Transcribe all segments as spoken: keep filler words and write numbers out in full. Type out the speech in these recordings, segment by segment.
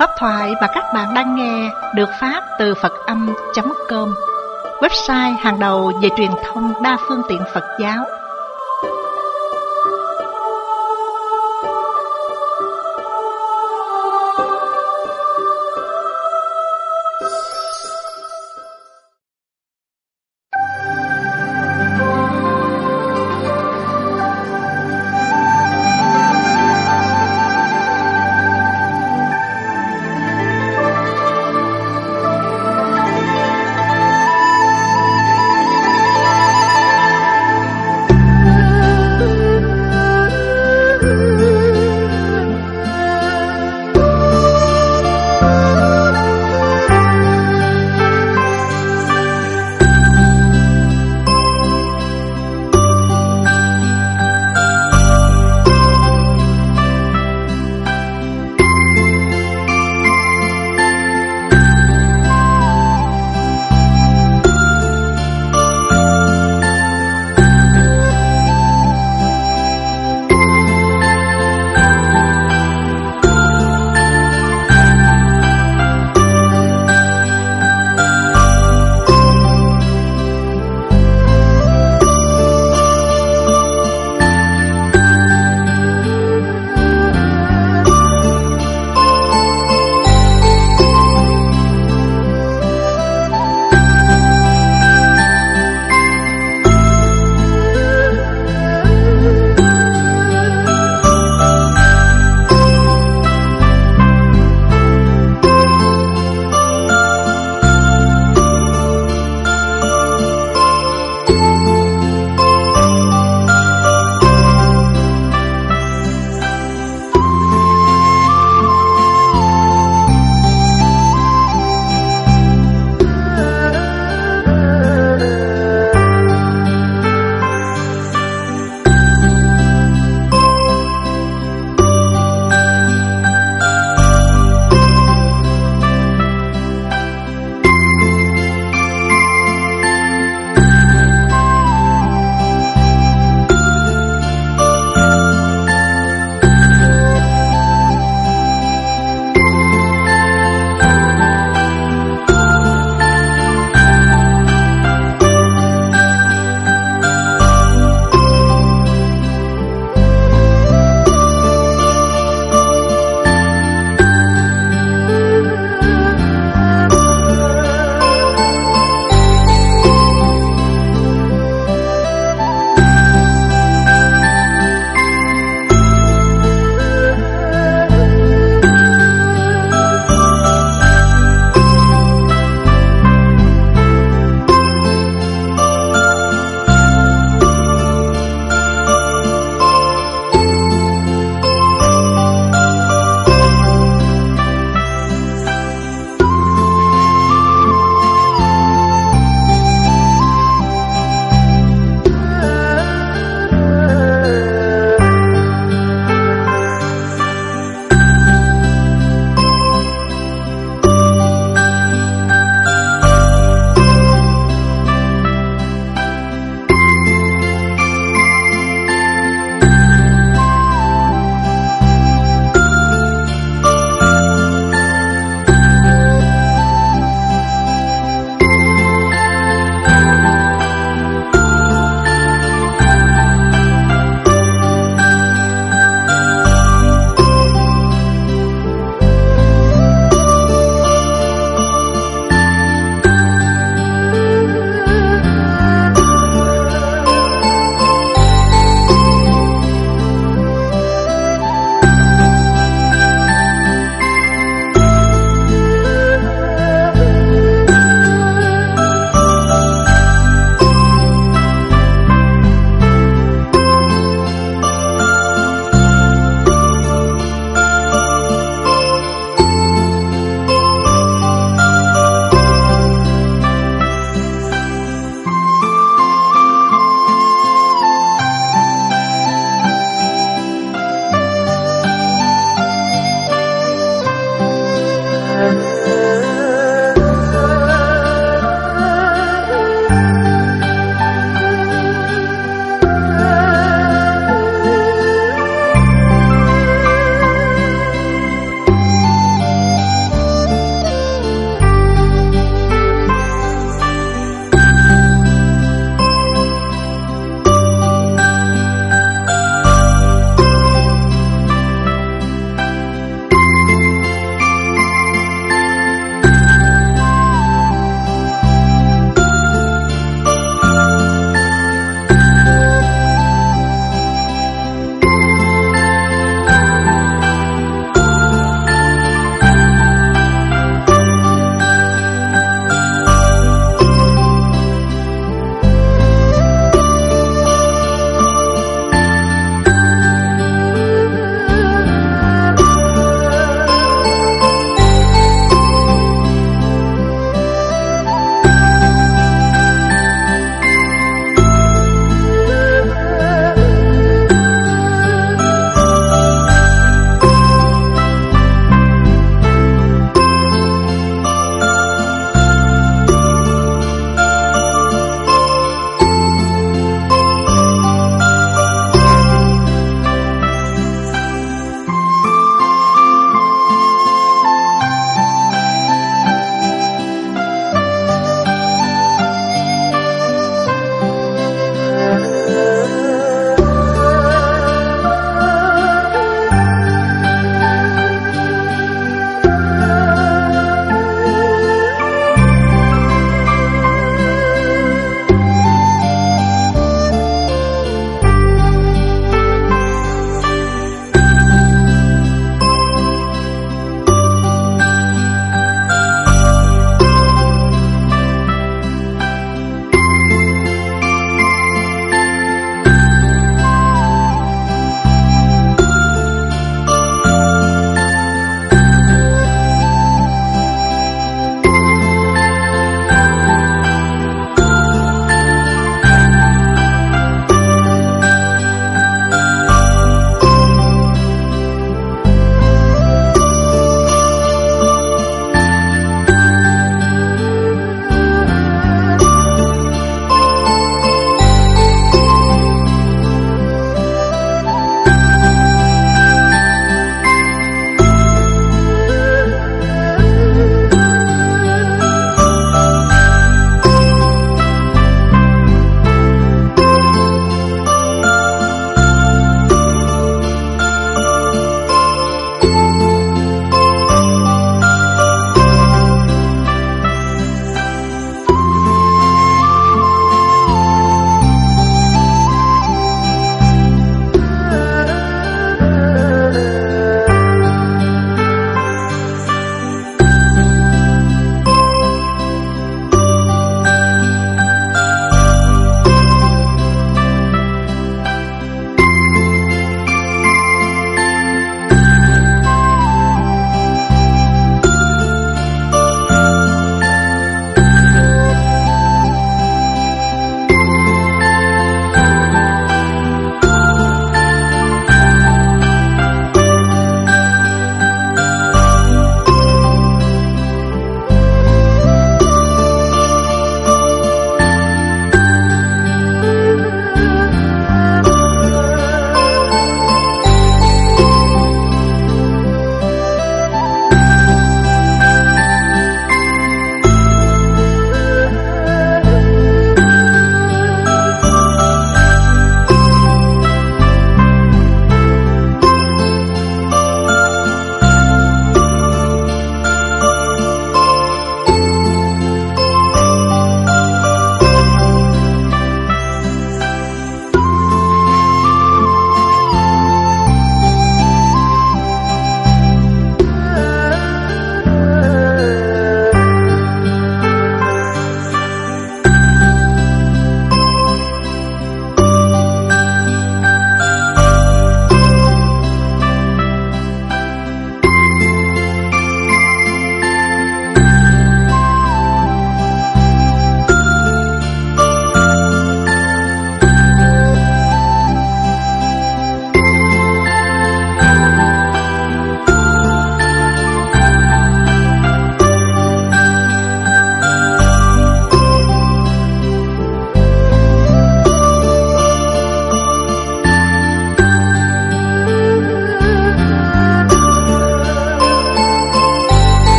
Pháp thoại mà các bạn đang nghe được phát từ Phật âm chấm com, website hàng đầu về truyền thông đa phương tiện Phật giáo.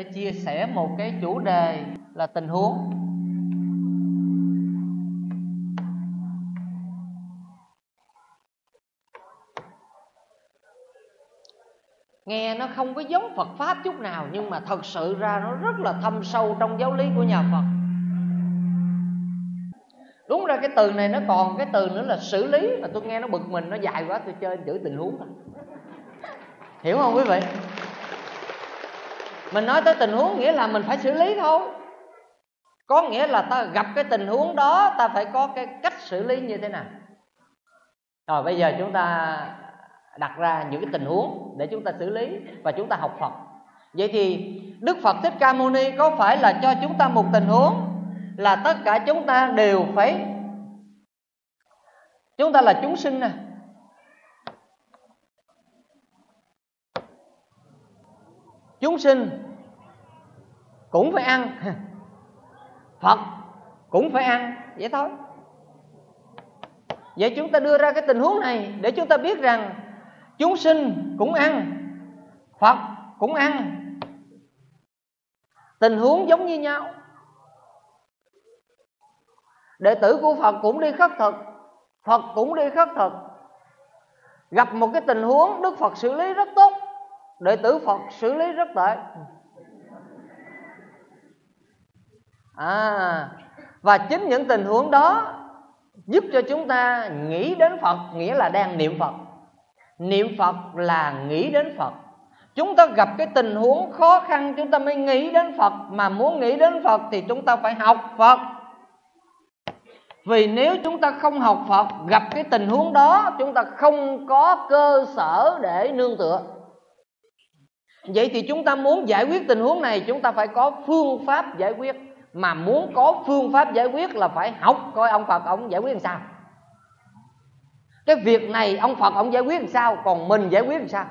chia sẻ một cái chủ đề là tình huống. Nghe nó không có giống Phật Pháp chút nào, nhưng mà thật sự ra nó rất là thâm sâu trong giáo lý của nhà Phật. Đúng ra cái từ này nó còn cái từ nữa là xử lý, mà tôi nghe nó bực mình, nó dài quá, tôi chơi chữ tình huống. Hiểu không quý vị? Mình nói tới tình huống nghĩa là mình phải xử lý thôi. Có nghĩa là ta gặp cái tình huống đó, ta phải có cái cách xử lý như thế nào. Rồi bây giờ chúng ta đặt ra những cái tình huống để chúng ta xử lý và chúng ta học Phật. Vậy thì Đức Phật Thích Ca Mâu Ni có phải là cho chúng ta một tình huống là tất cả chúng ta đều phải, chúng ta là chúng sinh nè, chúng sinh cũng phải ăn, Phật cũng phải ăn, vậy thôi. Vậy chúng ta đưa ra cái tình huống này để chúng ta biết rằng chúng sinh cũng ăn, Phật cũng ăn, tình huống giống như nhau. Đệ tử của Phật cũng đi khất thực, Phật cũng đi khất thực. Gặp một cái tình huống Đức Phật xử lý rất tốt, đệ tử Phật xử lý rất tệ. À, và chính những tình huống đó giúp cho chúng ta nghĩ đến Phật, nghĩa là đang niệm Phật. Niệm Phật là nghĩ đến Phật. Chúng ta gặp cái tình huống khó khăn chúng ta mới nghĩ đến Phật. Mà muốn nghĩ đến Phật thì chúng ta phải học Phật. Vì nếu chúng ta không học Phật, gặp cái tình huống đó chúng ta không có cơ sở để nương tựa. Vậy thì chúng ta muốn giải quyết tình huống này, chúng ta phải có phương pháp giải quyết. Mà muốn có phương pháp giải quyết là phải học coi ông Phật ông giải quyết làm sao. Cái việc này ông Phật ông giải quyết làm sao, còn mình giải quyết làm sao.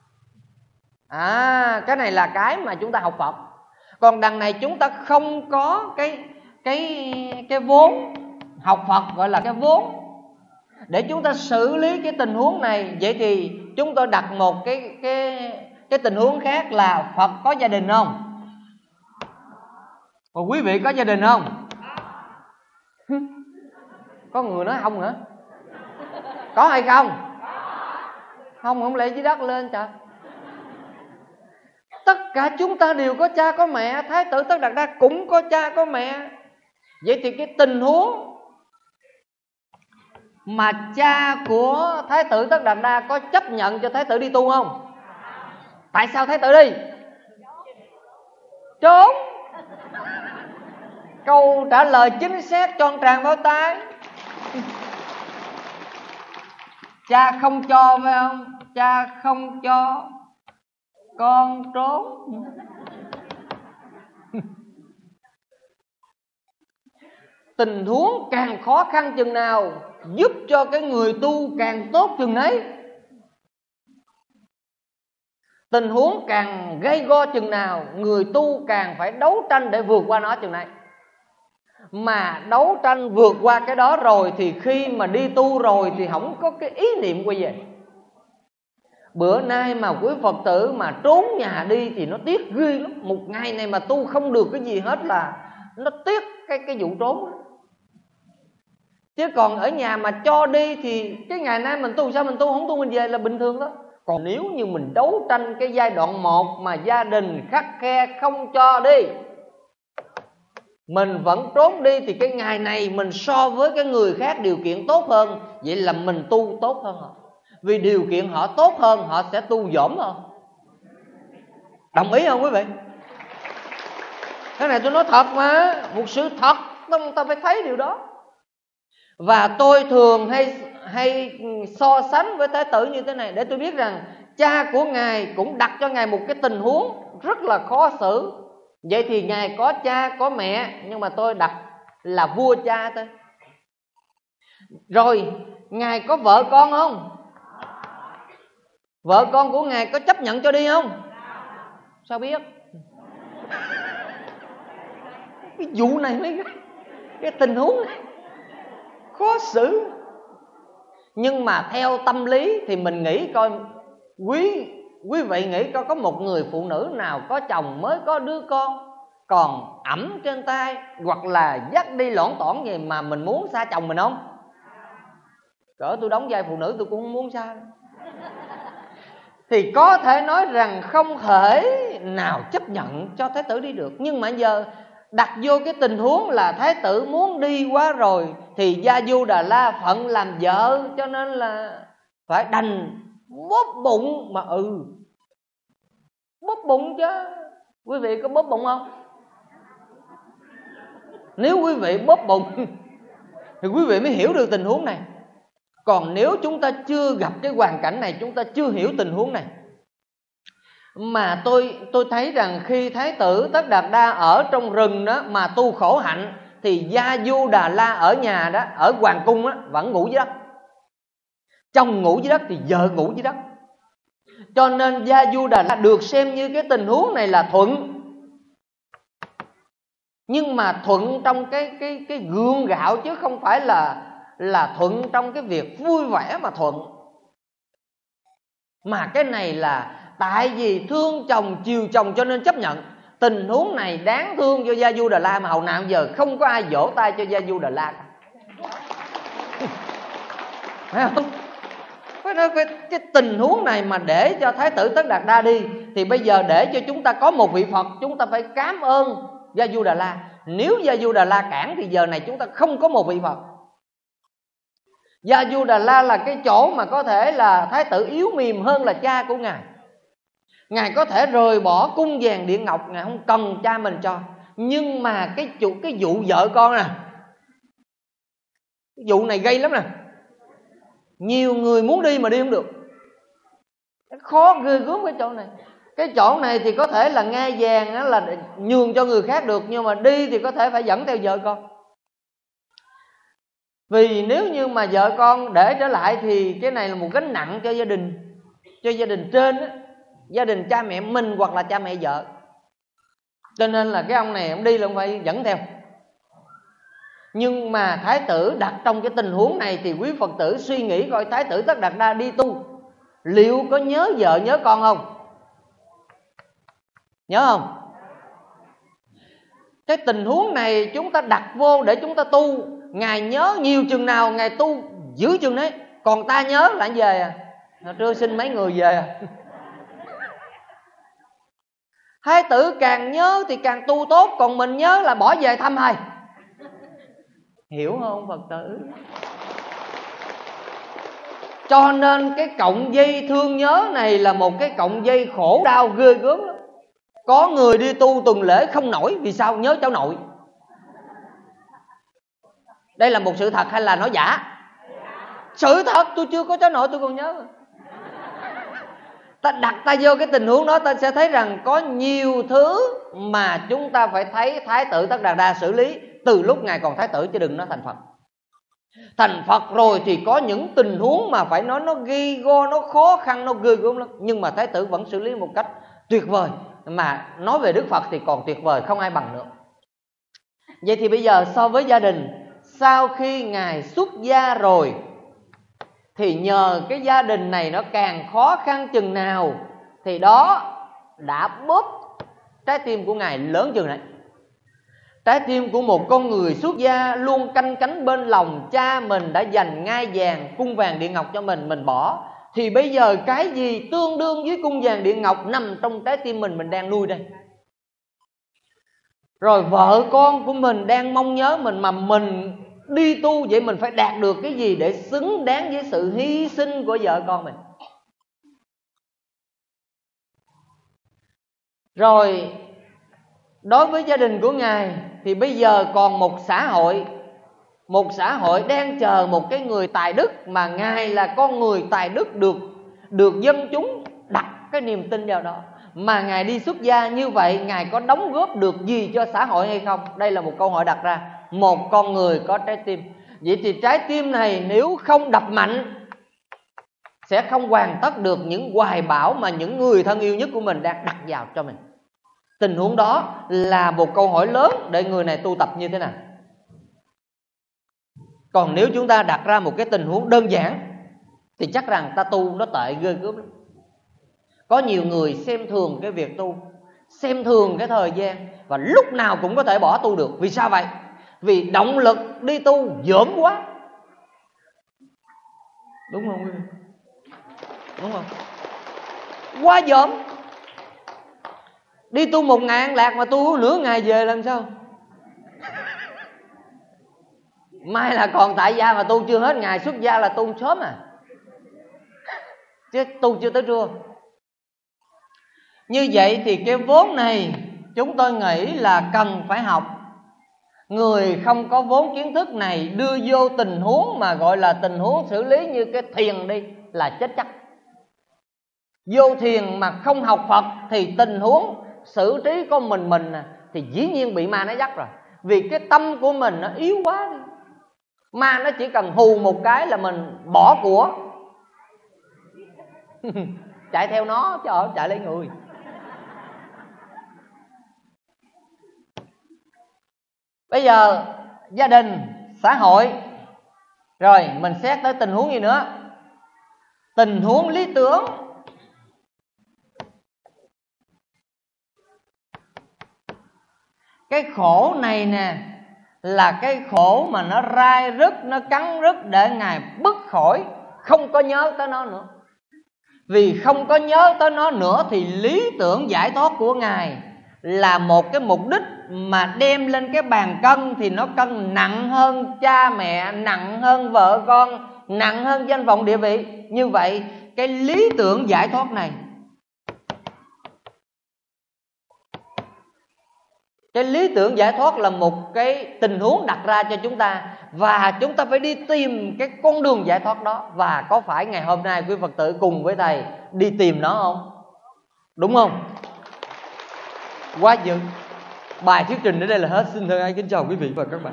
À, cái này là cái mà chúng ta học Phật. Còn đằng này chúng ta không có cái cái cái vốn học Phật, gọi là cái vốn để chúng ta xử lý cái tình huống này. Vậy thì chúng tôi đặt một cái cái cái tình huống khác là Phật có gia đình không? Còn quý vị có gia đình không? Có người nói không hả? Có hay không? Không, không lẽ dưới đất lên trời. Tất cả chúng ta đều có cha có mẹ. Thái tử Tất Đạt Đa cũng có cha có mẹ. Vậy thì cái tình huống mà cha của Thái tử Tất Đạt Đa có chấp nhận cho Thái tử đi tu không? Tại sao Thái tử đi? Trốn. Câu trả lời chính xác cho tràng vào tay. Cha không cho phải không? Cha không cho, con trốn. Tình huống càng khó khăn chừng nào, giúp cho cái người tu càng tốt chừng ấy. Tình huống càng gây go chừng nào, người tu càng phải đấu tranh để vượt qua nó chừng này. Mà đấu tranh vượt qua cái đó rồi thì khi mà đi tu rồi thì không có cái ý niệm quay về. Bữa nay mà quý Phật tử mà trốn nhà đi thì nó tiếc ghê lắm. Một ngày này mà tu không được cái gì hết là nó tiếc cái, cái vụ trốn đó. Chứ còn ở nhà mà cho đi thì cái ngày nay mình tu sao mình tu, không tu mình về là bình thường đó. Còn nếu như mình đấu tranh cái giai đoạn một mà gia đình khắt khe không cho đi, mình vẫn trốn đi, thì cái ngày này mình so với cái người khác điều kiện tốt hơn, vậy là mình tu tốt hơn họ. Vì điều kiện họ tốt hơn, họ sẽ tu dỗm hơn. Đồng ý không quý vị? Cái này tôi nói thật mà, một sự thật, ta phải thấy điều đó. Và tôi thường hay hay so sánh với Thái tử như thế này để tôi biết rằng cha của Ngài cũng đặt cho Ngài một cái tình huống rất là khó xử. Vậy thì Ngài có cha có mẹ, nhưng mà tôi đặt là vua cha thôi. Rồi Ngài có vợ con không? Vợ con của Ngài có chấp nhận cho đi không? Sao biết? Cái vụ này mới cái tình huống này khó xử. Nhưng mà theo tâm lý thì mình nghĩ coi quý Quý vị nghĩ có có một người phụ nữ nào có chồng mới có đứa con còn ẵm trên tay hoặc là dắt đi lỏn tỏn gì mà mình muốn xa chồng mình không? Cỡ tôi đóng vai phụ nữ tôi cũng không muốn xa. Thì có thể nói rằng không thể nào chấp nhận cho thái tử đi được. Nhưng mà giờ đặt vô cái tình huống là thái tử muốn đi quá rồi, thì Gia Du Đà La phận làm vợ, cho nên là phải đành bóp bụng. Mà ừ bóp bụng chứ. Quý vị có bóp bụng không? Nếu quý vị bóp bụng thì quý vị mới hiểu được tình huống này. Còn nếu chúng ta chưa gặp cái hoàn cảnh này, chúng ta chưa hiểu tình huống này. Mà tôi tôi thấy rằng khi Thái tử Tất Đạt Đa ở trong rừng đó mà tu khổ hạnh, thì Gia Du Đà La ở nhà đó, ở hoàng cung đó, vẫn ngủ dưới đất. Chồng ngủ dưới đất thì vợ ngủ dưới đất. Cho nên Gia Du Đà La được xem như cái tình huống này là thuận. Nhưng mà thuận trong cái cái cái gương gạo, chứ không phải là là thuận trong cái việc vui vẻ mà thuận. Mà cái này là tại vì thương chồng chiều chồng cho nên chấp nhận. Tình huống này đáng thương cho Gia Du Đà La, mà hầu nào giờ không có ai vỗ tay cho Gia Du Đà La. Phải không? Phải nói cái tình huống này mà để cho Thái tử Tất Đạt Đa đi, thì bây giờ để cho chúng ta có một vị Phật, chúng ta phải cảm ơn Gia Du Đà La. Nếu Gia Du Đà La cản thì giờ này chúng ta không có một vị Phật. Gia Du Đà La là cái chỗ mà có thể là thái tử yếu mềm hơn là cha của ngài. Ngài có thể rời bỏ cung vàng điện ngọc, ngài không cần cha mình cho. Nhưng mà cái chủ cái vụ vợ con nè, cái vụ này gây lắm nè. Nhiều người muốn đi mà đi không được. Khó ghê gớm cái chỗ này. Cái chỗ này thì có thể là ngai vàng đó, là nhường cho người khác được, nhưng mà đi thì có thể phải dẫn theo vợ con. Vì nếu như mà vợ con để trở lại thì cái này là một gánh nặng cho gia đình, cho gia đình trên đó, gia đình cha mẹ mình hoặc là cha mẹ vợ. Cho nên là cái ông này ông đi là ông phải dẫn theo. Nhưng mà thái tử đặt trong cái tình huống này thì quý Phật tử suy nghĩ coi, Thái tử Tất Đạt Đa đi tu liệu có nhớ vợ nhớ con không? Nhớ không? Cái tình huống này chúng ta đặt vô để chúng ta tu. Ngài nhớ nhiều chừng nào Ngài tu giữ chừng đấy. Còn ta nhớ là về à, hồi trưa xin mấy người về à. Thái tử càng nhớ thì càng tu tốt, còn mình nhớ là bỏ về thăm thầy. Hiểu không Phật tử? Cho nên cái cọng dây thương nhớ này là một cái cọng dây khổ đau ghê gớm lắm. Có người đi tu tuần lễ không nổi. Vì sao? Nhớ cháu nội. Đây là một sự thật hay là nói giả? Sự thật, tôi chưa có cháu nội tôi còn nhớ. Ta đặt ta vô cái tình huống đó, ta sẽ thấy rằng có nhiều thứ mà chúng ta phải thấy Thái tử Tất Đạt Đa xử lý từ lúc Ngài còn Thái tử, chứ đừng nói thành Phật. Thành Phật rồi thì có những tình huống mà phải nói nó ghi go, nó khó khăn, nó ghê gớm lắm. Nhưng mà Thái tử vẫn xử lý một cách tuyệt vời. Mà nói về Đức Phật thì còn tuyệt vời, không ai bằng nữa. Vậy thì bây giờ so với gia đình, sau khi Ngài xuất gia rồi thì nhờ cái gia đình này nó càng khó khăn chừng nào thì đó đã bóp trái tim của Ngài lớn chừng này. Trái tim của một con người xuất gia luôn canh cánh bên lòng, cha mình đã dành ngai vàng cung vàng điện ngọc cho mình, mình bỏ, thì bây giờ cái gì tương đương với cung vàng điện ngọc nằm trong trái tim mình, mình đang nuôi đây. Rồi vợ con của mình đang mong nhớ mình, mà mình đi tu vậy mình phải đạt được cái gì để xứng đáng với sự hy sinh của vợ con mình. Rồi đối với gia đình của Ngài thì bây giờ còn một xã hội, một xã hội đang chờ một cái người tài đức, mà Ngài là con người tài đức, được được dân chúng đặt cái niềm tin vào đó. Mà Ngài đi xuất gia như vậy, Ngài có đóng góp được gì cho xã hội hay không? Đây là một câu hỏi đặt ra. Một con người có trái tim, vậy thì trái tim này nếu không đập mạnh sẽ không hoàn tất được những hoài bão mà những người thân yêu nhất của mình đang đặt vào cho mình. Tình huống đó là một câu hỏi lớn để người này tu tập như thế nào. Còn nếu chúng ta đặt ra một cái tình huống đơn giản thì chắc rằng ta tu nó tệ ghê gớm lắm. Có nhiều người xem thường cái việc tu, xem thường cái thời gian, và lúc nào cũng có thể bỏ tu được. Vì sao vậy? Vì động lực đi tu dởm quá. Đúng không quý vị? Đúng không? Quá dởm. Đi tu một ngày ăn lạc mà tu nửa ngày về làm sao? Mai là còn tại gia mà tu chưa hết ngày, xuất gia là tu sớm à, chứ tu chưa tới trưa. Như vậy thì cái vốn này chúng tôi nghĩ là cần phải học. Người không có vốn kiến thức này đưa vô tình huống mà gọi là tình huống xử lý như cái thiền đi là chết chắc. Vô thiền mà không học Phật thì tình huống xử trí con mình mình thì dĩ nhiên bị ma nó dắt rồi. Vì cái tâm của mình nó yếu quá đi. Ma nó chỉ cần hù một cái là mình bỏ của chạy theo nó, chứ ở chạy lấy người. Bây giờ gia đình, xã hội, rồi mình xét tới tình huống gì nữa? Tình huống lý tưởng. Cái khổ này nè là cái khổ mà nó rai rứt, nó cắn rứt để Ngài bứt khỏi, không có nhớ tới nó nữa. Vì không có nhớ tới nó nữa thì lý tưởng giải thoát của Ngài là một cái mục đích mà đem lên cái bàn cân thì nó cân nặng hơn cha mẹ, nặng hơn vợ con, nặng hơn danh vọng địa vị. Như vậy cái lý tưởng giải thoát này, cái lý tưởng giải thoát là một cái tình huống đặt ra cho chúng ta, và chúng ta phải đi tìm cái con đường giải thoát đó. Và có phải ngày hôm nay quý Phật tử cùng với Thầy đi tìm nó không? Đúng không? Quá dữ. Bài thuyết trình đến đây là hết. Xin thân ái kính chào quý vị và các bạn.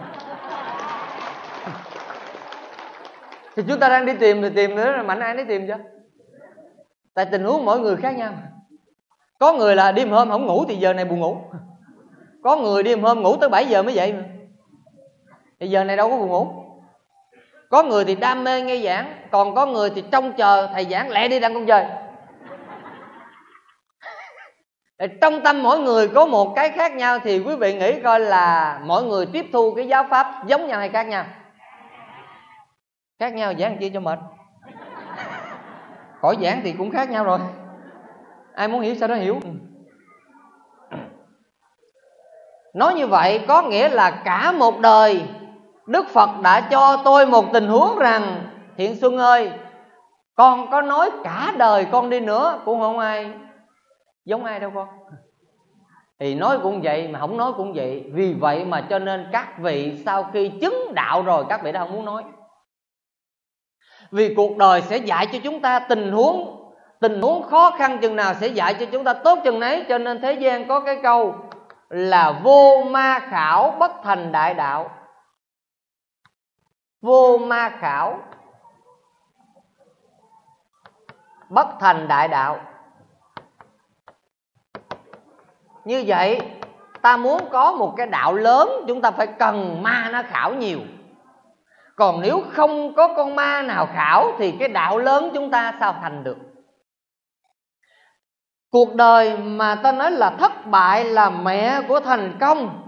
Thì chúng ta đang đi tìm thì tìm nữa là mạnh ai nấy tìm chứ. Tại tình huống mỗi người khác nhau. Có người là đêm hôm không ngủ thì giờ này buồn ngủ. Có người đêm hôm ngủ tới bảy giờ mới dậy mà, thì giờ này đâu có buồn ngủ. Có người thì đam mê nghe giảng, còn có người thì trông chờ thầy giảng lẹ đi đăng công chơi. Trong tâm mỗi người có một cái khác nhau, thì quý vị nghĩ coi là mỗi người tiếp thu cái giáo pháp giống nhau hay khác nhau? Khác nhau giảng chi cho mệt. Khỏi giảng thì cũng khác nhau rồi. Ai muốn hiểu sao đó hiểu. Nói như vậy có nghĩa là cả một đời Đức Phật đã cho tôi một tình huống rằng: Thiện Xuân ơi, con có nói cả đời con đi nữa cũng không ai giống ai đâu con. Thì nói cũng vậy mà không nói cũng vậy. Vì vậy mà cho nên các vị sau khi chứng đạo rồi, các vị đã không muốn nói. Vì cuộc đời sẽ dạy cho chúng ta tình huống Tình huống khó khăn chừng nào sẽ dạy cho chúng ta tốt chừng nấy. Cho nên thế gian có cái câu là vô ma khảo bất thành đại đạo. Vô ma khảo bất thành đại đạo. Như vậy ta muốn có một cái đạo lớn, chúng ta phải cần ma nó khảo nhiều. Còn nếu không có con ma nào khảo thì cái đạo lớn chúng ta sao thành được? Cuộc đời mà ta nói là thất bại là mẹ của thành công.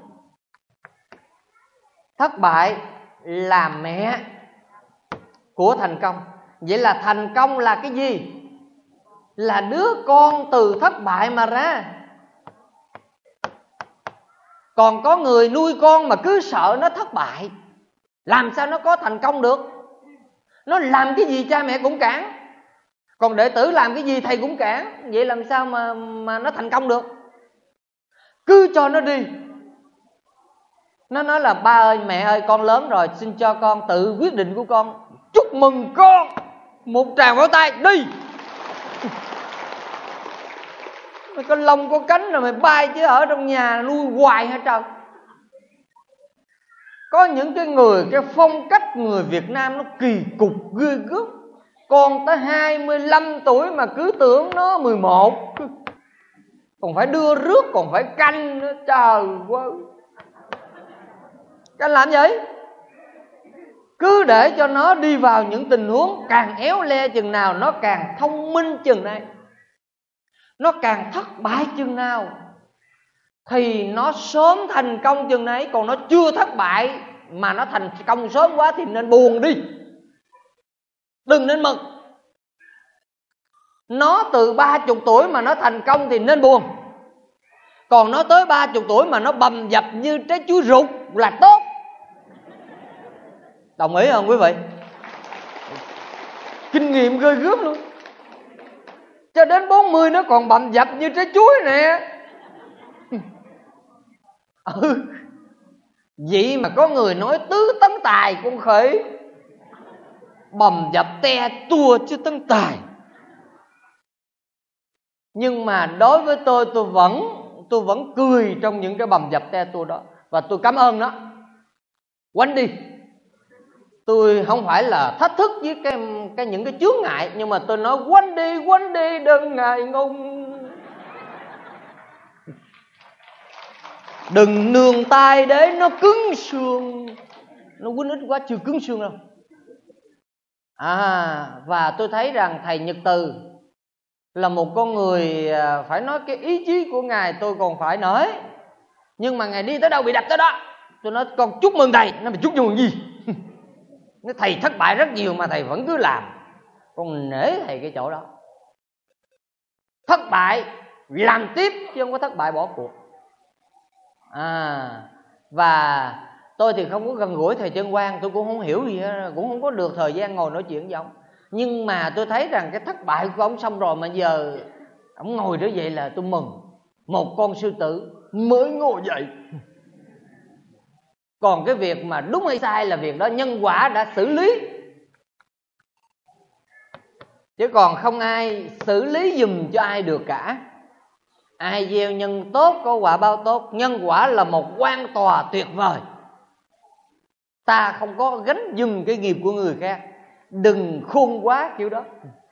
Thất bại là mẹ của thành công. Vậy là thành công là cái gì? Là đứa con từ thất bại mà ra. Còn có người nuôi con mà cứ sợ nó thất bại, làm sao nó có thành công được? Nó làm cái gì cha mẹ cũng cản, còn đệ tử làm cái gì thầy cũng cản. Vậy làm sao mà, mà nó thành công được? Cứ cho nó đi. Nó nói là ba ơi mẹ ơi con lớn rồi, xin cho con tự quyết định của con. Chúc mừng con, một tràng vỗ tay đi. Mày có lông có cánh rồi mày bay, chứ ở trong nhà nuôi hoài hả trời. Có những cái người, cái phong cách người Việt Nam nó kỳ cục ghê gớm. Con tới hai mươi lăm tuổi mà cứ tưởng nó mười một, còn phải đưa rước, còn phải canh nữa. Trời ơi, canh làm gì? Cứ để cho nó đi vào những tình huống càng éo le chừng nào nó càng thông minh chừng này. nó càng thất bại chừng nào thì nó sớm thành công chừng ấy. Còn nó chưa thất bại mà nó thành công sớm quá thì nên buồn đi, đừng nên mừng. Nó từ ba chục tuổi mà nó thành công thì nên buồn. Còn nó tới ba chục tuổi mà nó bầm dập như trái chuối rụt là tốt. Đồng ý không quý vị? Kinh nghiệm ghê gớm luôn. Cho đến bốn mươi nó còn bầm dập như trái chuối nè. Ừ. Vậy mà có người nói tứ tấn tài con khỉ, bầm dập te tua chứ tấn tài. Nhưng mà đối với tôi, tôi vẫn tôi vẫn cười trong những cái bầm dập te tua đó. Và tôi cảm ơn nó. Quánh đi. Tôi không phải là thách thức với cái, cái những cái chướng ngại, nhưng mà tôi nói quánh đi, quánh đi, đừng ngại ngùng. Đừng nương tay để nó cứng xương. Nó quýnh ít quá chưa cứng xương đâu. À, và tôi thấy rằng thầy Nhật Từ là một con người, phải nói cái ý chí của Ngài tôi còn phải nói. Nhưng mà Ngài đi tới đâu bị đập tới đó. Tôi nói con chúc mừng thầy. Nó bị chúc mừng gì? Nói thầy thất bại rất nhiều mà thầy vẫn cứ làm. Con nể thầy cái chỗ đó. Thất bại làm tiếp chứ không có thất bại bỏ cuộc. À, và tôi thì không có gần gũi thầy Trân Quang, tôi cũng không hiểu gì hết, cũng không có được thời gian ngồi nói chuyện với ông. Nhưng mà tôi thấy rằng cái thất bại của ông xong rồi mà giờ ông ngồi đó vậy là tôi mừng. Một con sư tử mới ngồi dậy. Còn cái việc mà đúng hay sai là việc đó nhân quả đã xử lý, chứ còn không ai xử lý giùm cho ai được cả. Ai gieo nhân tốt có quả báo tốt. Nhân quả là một quan tòa tuyệt vời. Ta không có gánh giùm cái nghiệp của người khác. Đừng khôn quá kiểu đó.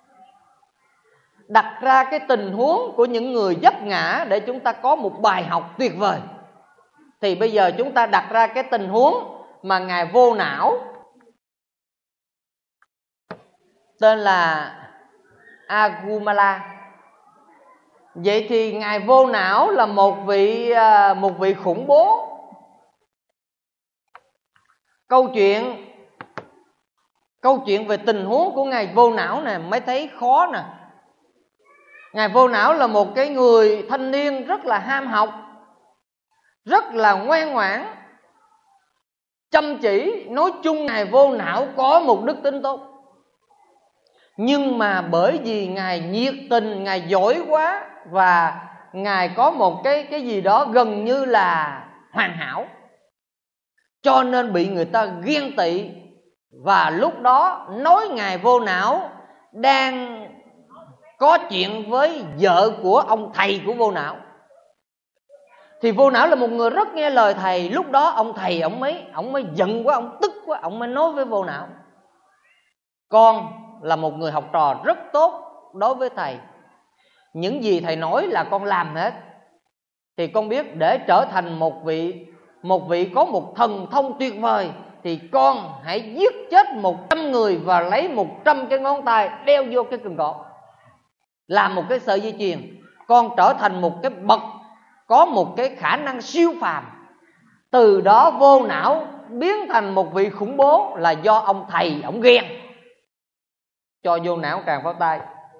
Đặt ra cái tình huống của những người vấp ngã để chúng ta có một bài học tuyệt vời. Thì bây giờ chúng ta đặt ra cái tình huống mà Ngài Vô Não, tên là Agumala. Vậy thì Ngài Vô Não là một vị một vị khủng bố. Câu chuyện Câu chuyện về tình huống của Ngài Vô Não nè mới thấy khó nè. Ngài Vô Não là một cái người thanh niên rất là ham học, rất là ngoan ngoãn, chăm chỉ. Nói chung Ngài Vô Não có một đức tính tốt. Nhưng mà bởi vì Ngài nhiệt tình, Ngài giỏi quá, và Ngài có một cái, cái gì đó gần như là hoàn hảo, cho nên bị người ta ghen tị. Và lúc đó nói Ngài Vô Não đang có chuyện với vợ của ông thầy của Vô Não. Thì Vô Não là một người rất nghe lời thầy. Lúc đó ông thầy ông mới, ông mới giận quá, ông tức quá, ông mới nói với Vô Não: con là một người học trò rất tốt đối với thầy, những gì thầy nói là con làm hết. Thì con biết để trở thành một vị Một vị có một thần thông tuyệt vời thì con hãy giết chết một trăm người và lấy một trăm cái ngón tay đeo vô cái cần cột, làm một cái sợi dây chuyền. Con trở thành một cái bậc có một cái khả năng siêu phàm. Từ đó Vô Não biến thành một vị khủng bố là do ông thầy ông ghen. Cho Vô Não càng pháo tay.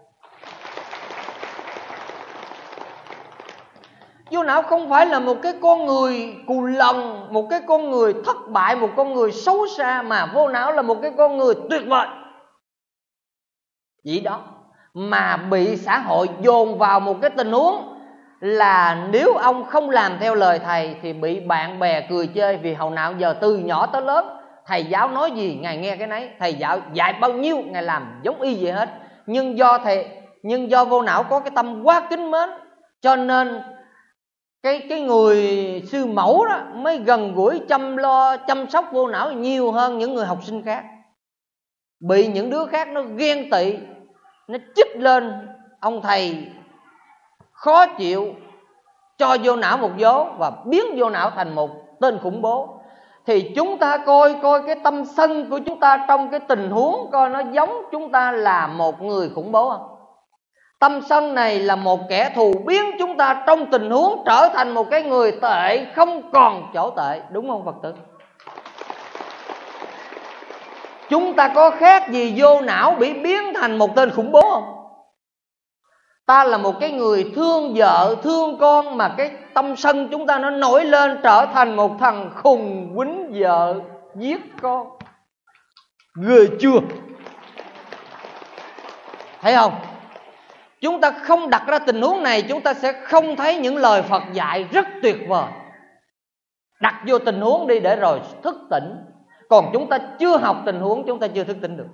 Vô Não không phải là một cái con người cù lòng, một cái con người thất bại, một con người xấu xa, mà Vô Não là một cái con người tuyệt vời. Vậy đó mà bị xã hội dồn vào một cái tình huống là nếu ông không làm theo lời thầy thì bị bạn bè cười chơi. Vì hồi nào giờ từ nhỏ tới lớn thầy giáo nói gì Ngài nghe cái nấy, thầy giáo dạy bao nhiêu Ngài làm giống y vậy hết. Nhưng do thầy nhưng do Vô Não có cái tâm quá kính mến, cho nên cái cái người sư mẫu đó mới gần gũi chăm lo chăm sóc Vô Não nhiều hơn những người học sinh khác. Bị những đứa khác nó ghen tị, nó chích lên ông thầy khó chịu, cho Vô Não một vố và biến Vô Não thành một tên khủng bố. Thì chúng ta coi coi cái tâm sân của chúng ta trong cái tình huống coi nó giống chúng ta là một người khủng bố không? Tâm sân này là một kẻ thù biến chúng ta trong tình huống trở thành một cái người tệ không còn chỗ tệ. Đúng không Phật tử? Chúng ta có khác gì vô não bị biến thành một tên khủng bố không? Ta là một cái người thương vợ, thương con, mà cái tâm sân chúng ta nó nổi lên trở thành một thằng khùng quýnh vợ, giết con. Ghê chưa? Thấy không? Chúng ta không đặt ra tình huống này, chúng ta sẽ không thấy những lời Phật dạy rất tuyệt vời. Đặt vô tình huống đi để rồi thức tỉnh. Còn chúng ta chưa học tình huống, chúng ta chưa thức tỉnh được.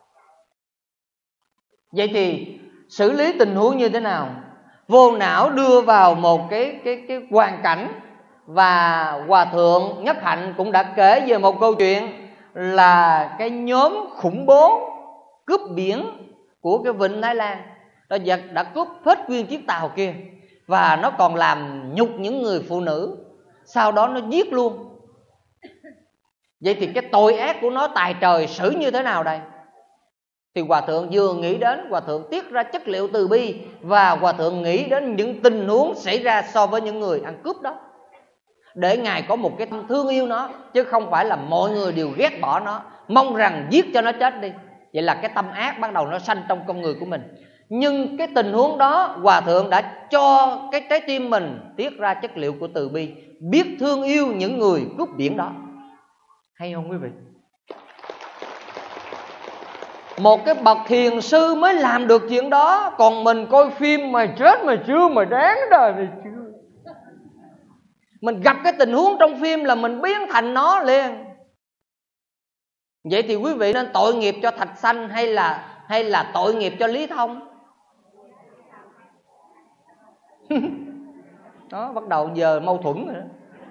Vậy thì xử lý tình huống như thế nào? Vô não đưa vào một cái, cái, cái hoàn cảnh. Và Hòa Thượng Nhất Hạnh cũng đã kể về một câu chuyện là cái nhóm khủng bố cướp biển của cái vịnh Thái Lan. Nó đã cướp hết nguyên chiếc tàu kia. Và nó còn làm nhục những người phụ nữ. Sau đó nó giết luôn. Vậy thì cái tội ác của nó tài trời xử như thế nào đây? Thì Hòa Thượng vừa nghĩ đến, Hòa Thượng tiết ra chất liệu từ bi. Và Hòa Thượng nghĩ đến những tình huống xảy ra so với những người ăn cướp đó, để Ngài có một cái tâm thương yêu nó, chứ không phải là mọi người đều ghét bỏ nó, mong rằng giết cho nó chết đi. Vậy là cái tâm ác bắt đầu nó sanh trong con người của mình. Nhưng cái tình huống đó Hòa Thượng đã cho cái trái tim mình tiết ra chất liệu của từ bi, biết thương yêu những người cướp biển đó. Hay không quý vị? Một cái bậc thiền sư mới làm được chuyện đó. Còn mình coi phim mà chết mà chưa, mà đáng đời thì chưa. Mình gặp cái tình huống trong phim là mình biến thành nó liền. Vậy thì quý vị nên tội nghiệp cho Thạch Sanh hay là hay là tội nghiệp cho Lý Thông? Đó, bắt đầu giờ mâu thuẫn rồi đó.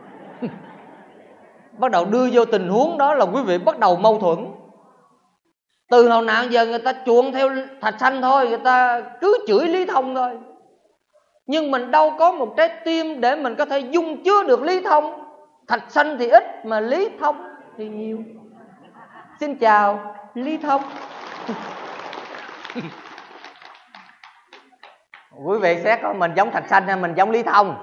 Bắt đầu đưa vô tình huống đó là quý vị bắt đầu mâu thuẫn. Từ hồi nào giờ người ta chuộng theo Thạch Sanh thôi, người ta cứ chửi Lý Thông thôi. Nhưng mình đâu có một trái tim để mình có thể dung chứa được Lý Thông. Thạch Sanh thì ít mà Lý Thông thì nhiều. Xin chào Lý Thông. Quý vị xét coi mình giống Thạch Sanh hay mình giống Lý Thông?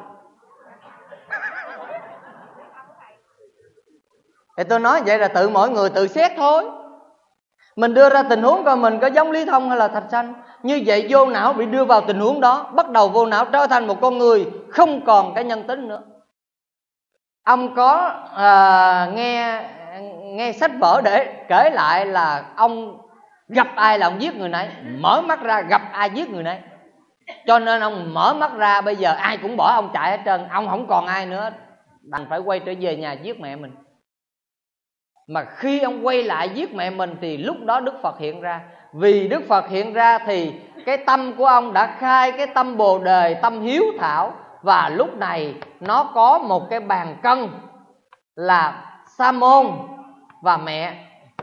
Thì tôi nói vậy là tự mỗi người tự xét thôi. Mình đưa ra tình huống coi mình có giống Lý Thông hay là Thạch Sanh. Như vậy vô não bị đưa vào tình huống đó, bắt đầu vô não trở thành một con người không còn cái nhân tính nữa. Ông có à, nghe nghe sách vở để kể lại là ông gặp ai là ông giết người này, mở mắt ra gặp ai giết người này. Cho nên ông mở mắt ra bây giờ ai cũng bỏ ông chạy hết trơn. Ông không còn ai nữa, đành phải quay trở về nhà giết mẹ mình. Mà khi ông quay lại giết mẹ mình thì lúc đó Đức Phật hiện ra. Vì Đức Phật hiện ra thì cái tâm của ông đã khai cái tâm Bồ Đề, tâm hiếu thảo. Và lúc này nó có một cái bàn cân là Sa Môn và mẹ.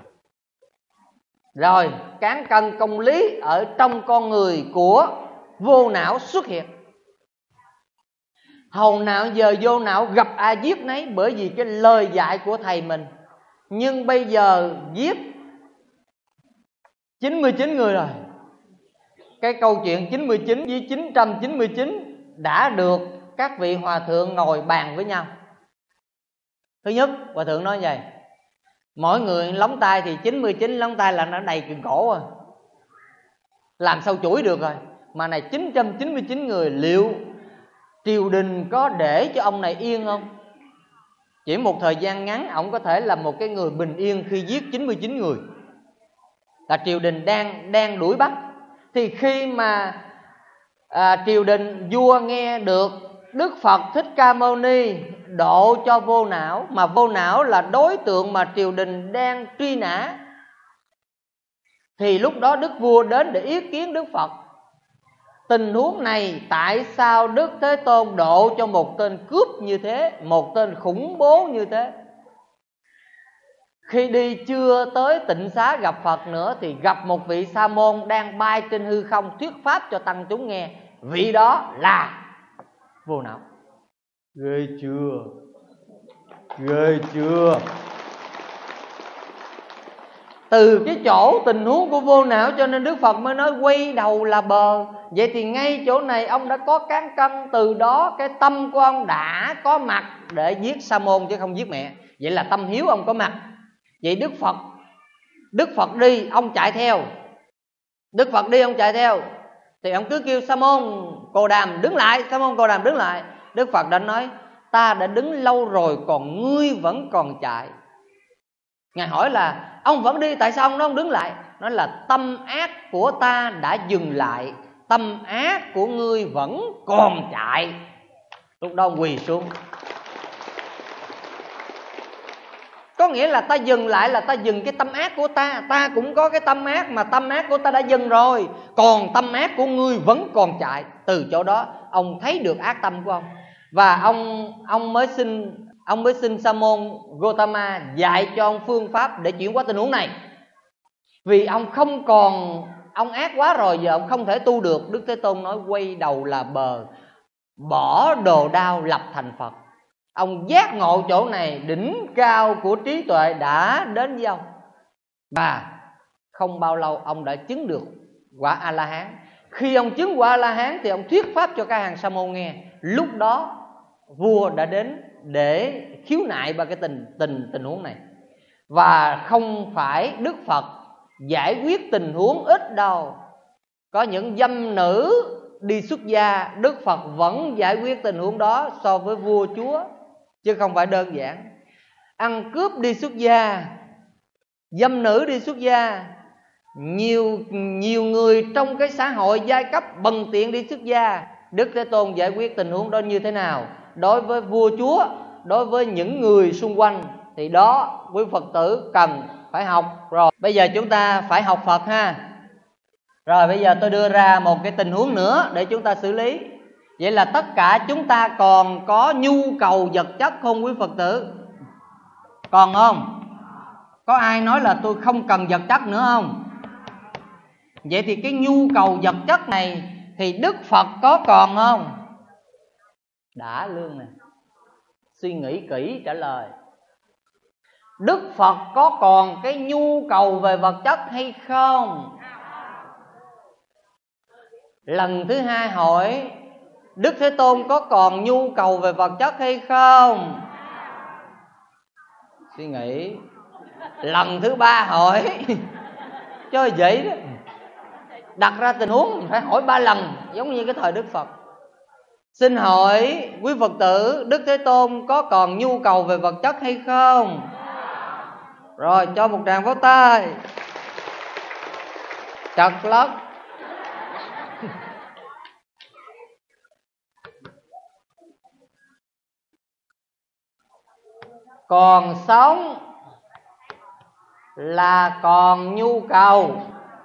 Rồi cán cân công lý ở trong con người của vô não xuất hiện. Hầu nào giờ vô não gặp ai giết nấy, bởi vì cái lời dạy của thầy mình. Nhưng bây giờ giết chín mươi chín người rồi. Cái câu chuyện chín mươi chín với chín trăm chín mươi chín đã được các vị hòa thượng ngồi bàn với nhau. Thứ nhất, hòa thượng nói vậy: mỗi người lóng tay thì chín mươi chín lóng tay là nó đầy cừng cổ rồi, làm sao chuỗi được rồi. Mà này chín trăm chín mươi chín người, liệu triều đình có để cho ông này yên không? Chỉ một thời gian ngắn, ông có thể là một cái người bình yên khi giết chín mươi chín người. Là triều đình đang đang đuổi bắt. Thì khi mà à, triều đình vua nghe được Đức Phật Thích Ca Mâu Ni độ cho vô não, mà vô não là đối tượng mà triều đình đang truy nã, thì lúc đó đức vua đến để ý kiến Đức Phật. Tình huống này tại sao Đức Thế Tôn độ cho một tên cướp như thế, một tên khủng bố như thế? Khi đi chưa tới tịnh xá gặp Phật nữa thì gặp một vị Sa Môn đang bay trên hư không thuyết pháp cho tăng chúng nghe. Vị đó là vô não. Ghê chưa? Ghê chưa? Từ cái chỗ tình huống của vô não cho nên Đức Phật mới nói quay đầu là bờ. Vậy thì ngay chỗ này ông đã có cán cân, từ đó cái tâm của ông đã có mặt để giết Sa-môn chứ không giết mẹ. Vậy là tâm hiếu ông có mặt. Vậy Đức Phật Đức Phật đi, ông chạy theo. Đức Phật đi, ông chạy theo. Thì ông cứ kêu Sa-môn Cồ Đàm đứng lại, Sa-môn Cồ Đàm đứng lại. Đức Phật đã nói: ta đã đứng lâu rồi, còn ngươi vẫn còn chạy. Ngài hỏi là ông vẫn đi, tại sao ông không đứng lại? Nói là tâm ác của ta đã dừng lại, tâm ác của ngươi vẫn còn chạy. Lúc đó ông quỳ xuống. Có nghĩa là ta dừng lại là ta dừng cái tâm ác của ta. Ta cũng có cái tâm ác, mà tâm ác của ta đã dừng rồi, còn tâm ác của ngươi vẫn còn chạy. Từ chỗ đó ông thấy được ác tâm của ông. Và ông ông mới xin Ông mới xin Sa-môn Gotama dạy cho ông phương pháp để chuyển qua tình huống này. Vì ông không còn, ông ác quá rồi, giờ ông không thể tu được. Đức Thế Tôn nói quay đầu là bờ, bỏ đồ đao lập thành Phật. Ông giác ngộ chỗ này, đỉnh cao của trí tuệ đã đến với ông. Và không bao lâu ông đã chứng được quả A-la-hán. Khi ông chứng quả A-la-hán thì ông thuyết pháp cho các hàng Sa-môn nghe. Lúc đó vua đã đến để khiếu nại ba cái tình tình tình huống này. Và không phải Đức Phật giải quyết tình huống ít đâu. Có những dâm nữ đi xuất gia, Đức Phật vẫn giải quyết tình huống đó so với vua chúa, chứ không phải đơn giản. Ăn cướp đi xuất gia, dâm nữ đi xuất gia, nhiều nhiều người trong cái xã hội giai cấp bần tiện đi xuất gia. Đức Thế Tôn giải quyết tình huống đó như thế nào? Đối với vua chúa, đối với những người xung quanh, thì đó quý Phật tử cần phải học. Rồi bây giờ chúng ta phải học Phật ha. Rồi bây giờ tôi đưa ra một cái tình huống nữa để chúng ta xử lý. Vậy là tất cả chúng ta còn có nhu cầu vật chất không quý Phật tử? Còn không? Có ai nói là tôi không cần vật chất nữa không? Vậy thì cái nhu cầu vật chất này thì Đức Phật có còn không? Đã lương nè, suy nghĩ kỹ trả lời. Đức Phật có còn cái nhu cầu về vật chất hay không? Lần thứ hai hỏi Đức Thế Tôn có còn nhu cầu về vật chất hay không? Suy nghĩ. Lần thứ ba hỏi cho vậy đó, đặt ra tình huống phải hỏi ba lần, giống như cái thời Đức Phật. Xin hỏi quý Phật tử, Đức Thế Tôn có còn nhu cầu về vật chất hay không? Rồi cho một tràng vỗ tay. Chật lắm. Còn sống là còn nhu cầu.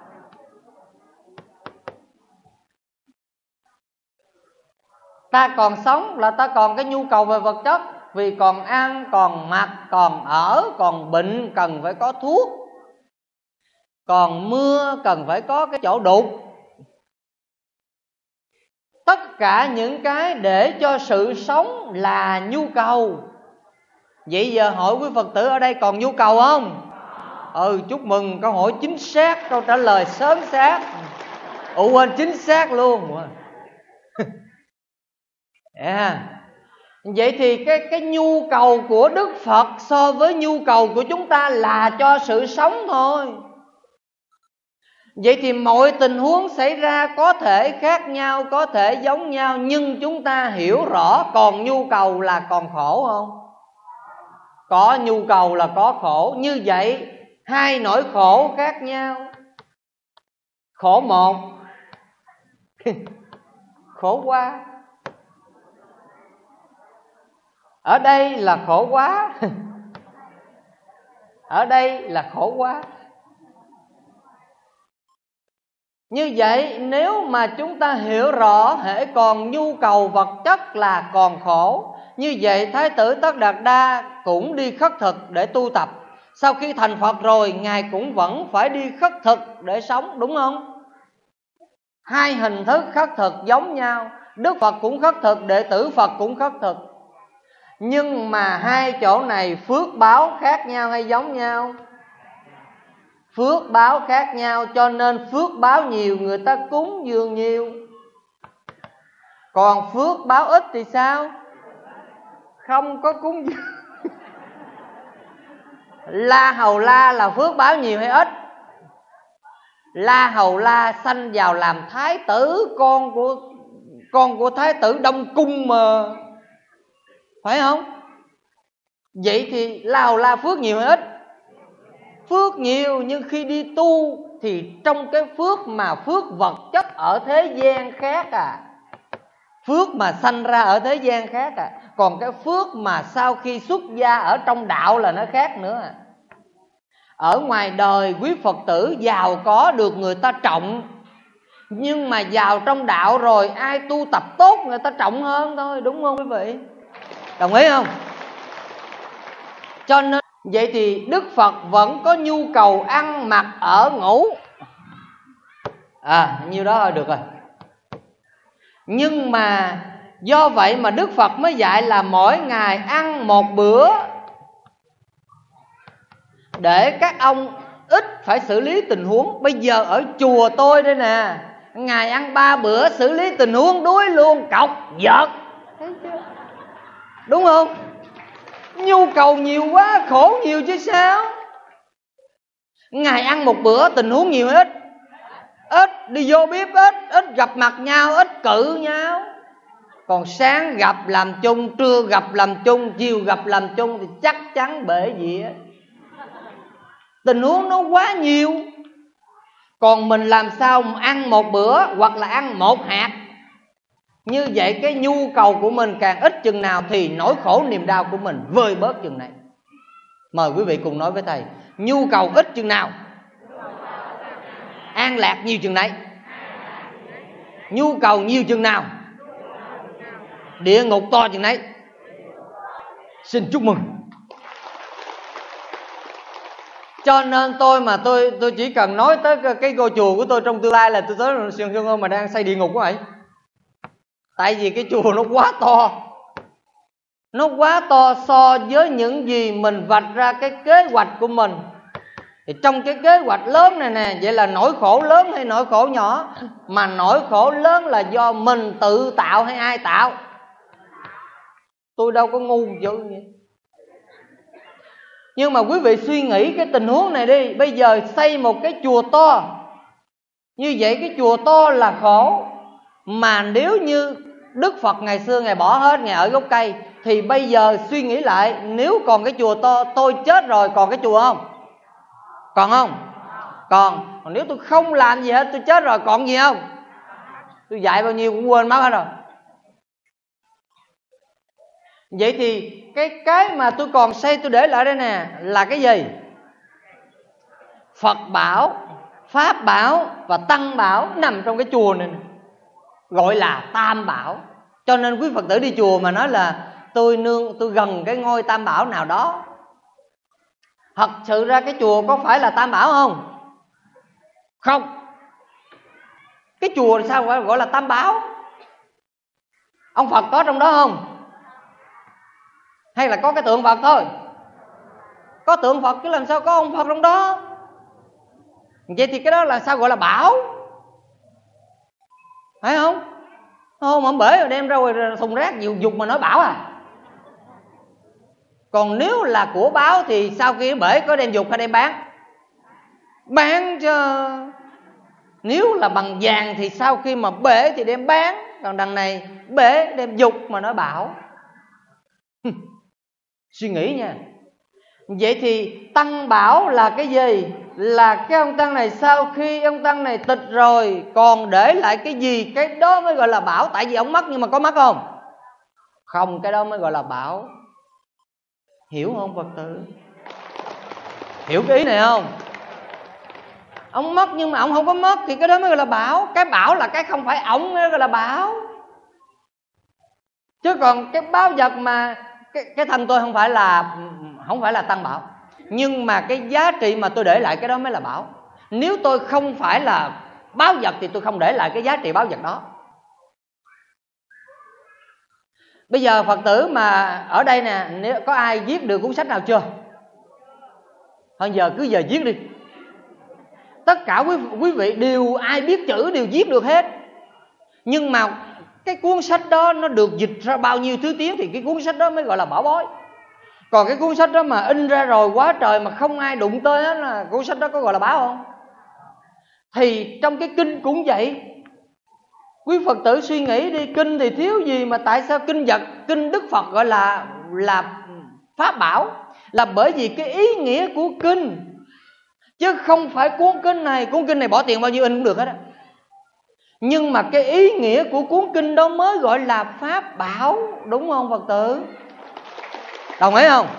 Ta còn sống là ta còn cái nhu cầu về vật chất. Vì còn ăn, còn mặc, còn ở, còn bệnh cần phải có thuốc, còn mưa cần phải có cái chỗ đục. Tất cả những cái để cho sự sống là nhu cầu. Vậy giờ hỏi quý Phật tử ở đây còn nhu cầu không? Ừ, chúc mừng, câu hỏi chính xác, câu trả lời sớm xác. Ủa quên, chính xác luôn. Yeah. Vậy thì cái, cái nhu cầu của Đức Phật so với nhu cầu của chúng ta là cho sự sống thôi. Vậy thì mọi tình huống xảy ra có thể khác nhau, có thể giống nhau, nhưng chúng ta hiểu rõ còn nhu cầu là còn khổ không? Có nhu cầu là có khổ. Như vậy hai nỗi khổ khác nhau. Khổ một khổ quá. Ở đây là khổ quá. Ở đây là khổ quá. Như vậy nếu mà chúng ta hiểu rõ hễ còn nhu cầu vật chất là còn khổ, như vậy Thái tử Tất Đạt Đa cũng đi khất thực để tu tập. Sau khi thành Phật rồi, Ngài cũng vẫn phải đi khất thực để sống, đúng không? Hai hình thức khất thực giống nhau. Đức Phật cũng khất thực, đệ tử Phật cũng khất thực. Nhưng mà hai chỗ này phước báo khác nhau hay giống nhau? Phước báo khác nhau, cho nên phước báo nhiều người ta cúng dường nhiều, Còn phước báo ít thì sao? Không có cúng dường. La Hầu La là phước báo nhiều hay ít? La Hầu La sanh vào làm thái tử, con của con của thái tử Đông Cung mà, phải không? Vậy thì La Hầu La phước nhiều hay ít? Phước nhiều, nhưng khi đi tu thì trong cái phước mà phước vật chất ở thế gian khác à, phước mà sanh ra ở thế gian khác à, còn cái phước mà sau khi xuất gia ở trong đạo là nó khác nữa à. Ở ngoài đời quý Phật tử giàu có được người ta trọng, nhưng mà vào trong đạo rồi ai tu tập tốt người ta trọng hơn thôi, đúng không quý vị? Đồng ý không? Cho nên vậy thì Đức Phật vẫn có nhu cầu ăn mặc ở ngủ. À, nhiêu đó thôi được rồi. Nhưng mà do vậy mà Đức Phật mới dạy là mỗi ngày ăn một bữa, để các ông ít phải xử lý tình huống. Bây giờ ở chùa tôi đây nè, ngày ăn ba bữa xử lý tình huống đuối luôn, cọc, giật. Thấy chưa? Đúng không? Nhu cầu nhiều quá, khổ nhiều chứ sao. Ngày ăn một bữa tình huống nhiều ít? Ít, đi vô bếp ít, ít gặp mặt nhau, ít cự nhau. Còn sáng gặp làm chung, trưa gặp làm chung, chiều gặp làm chung thì chắc chắn bể gì á. Tình huống nó quá nhiều. Còn mình làm sao ăn một bữa hoặc là ăn một hạt, như vậy cái nhu cầu của mình càng ít chừng nào thì nỗi khổ niềm đau của mình vơi bớt chừng này. Mời quý vị cùng nói với thầy, nhu cầu ít chừng nào an lạc nhiều chừng này. Nhu cầu nhiều chừng nào địa ngục to chừng này. Xin chúc mừng. Cho nên tôi mà tôi tôi chỉ cần nói tới cái, cái ngôi chùa của tôi trong tương lai là tôi tới Sương Sương mà đang xây địa ngục quá vậy. Tại vì cái chùa nó quá to, nó quá to so với những gì mình vạch ra cái kế hoạch của mình. Thì trong cái kế hoạch lớn này nè, vậy là nỗi khổ lớn hay nỗi khổ nhỏ? Mà nỗi khổ lớn là do mình tự tạo hay ai tạo? Tôi đâu có ngu dữ vậy. Nhưng mà quý vị suy nghĩ cái tình huống này đi. Bây giờ xây một cái chùa to, như vậy cái chùa to là khổ. Mà nếu như Đức Phật ngày xưa Ngài bỏ hết, Ngài ở gốc cây, thì bây giờ suy nghĩ lại, nếu còn cái chùa to, tôi chết rồi còn cái chùa không? Còn không? Còn. Còn nếu tôi không làm gì hết, tôi chết rồi còn gì không? Tôi dạy bao nhiêu cũng quên mất hết rồi. Vậy thì cái cái mà tôi còn xây tôi để lại đây nè là cái gì? Phật bảo, Pháp bảo và Tăng bảo nằm trong cái chùa này, gọi là Tam bảo. Cho nên quý Phật tử đi chùa mà nói là tôi nương tôi gần cái ngôi Tam bảo nào đó, thật sự ra cái chùa có phải là Tam bảo không? Không. Cái chùa sao gọi, gọi là Tam bảo? Ông Phật có trong đó không? Hay là có cái tượng Phật thôi? Có tượng Phật chứ làm sao có ông Phật trong đó? Vậy thì cái đó là sao gọi là bảo? Phải không? Không, ông bể rồi đem ra rồi thùng rác nhiều dục mà nói bảo à? Còn nếu là của báo thì sau khi bể có đem dục hay đem bán? Bán cho. Nếu là bằng vàng thì sau khi mà bể thì đem bán. Còn đằng này bể đem dục mà nói bảo. Suy nghĩ nha. Vậy thì Tăng bảo là cái gì? Là cái ông Tăng này sau khi ông Tăng này tịch rồi còn để lại cái gì? Cái đó mới gọi là bảo. Tại vì ông mất nhưng mà có mất không? Không, cái đó mới gọi là bảo. Hiểu không Phật tử? Hiểu cái ý này không? Ông mất nhưng mà ông không có mất thì cái đó mới gọi là bảo. Cái bảo là cái không phải ổng mới gọi là bảo. Chứ còn cái báo vật mà cái, cái thân tôi không phải là không phải là Tăng bảo, nhưng mà cái giá trị mà tôi để lại cái đó mới là bảo. Nếu tôi không phải là báo vật thì tôi không để lại cái giá trị báo vật đó. Bây giờ Phật tử mà ở đây nè, nếu có ai viết được cuốn sách nào chưa? Thôi giờ cứ giờ viết đi. Tất cả quý, quý vị đều ai biết chữ đều viết được hết. Nhưng mà cái cuốn sách đó nó được dịch ra bao nhiêu thứ tiếng thì cái cuốn sách đó mới gọi là bảo bối. Còn cái cuốn sách đó mà in ra rồi quá trời mà không ai đụng tới hết, là cuốn sách đó có gọi là báo không? Thì trong cái kinh cũng vậy. Quý Phật tử suy nghĩ đi, kinh thì thiếu gì mà tại sao kinh vật, kinh Đức Phật gọi là là pháp bảo? Là bởi vì cái ý nghĩa của kinh, chứ không phải cuốn kinh này. Cuốn kinh này bỏ tiền bao nhiêu in cũng được hết á. Nhưng mà cái ý nghĩa của cuốn kinh đó mới gọi là pháp bảo, đúng không Phật tử? Đồng ý không?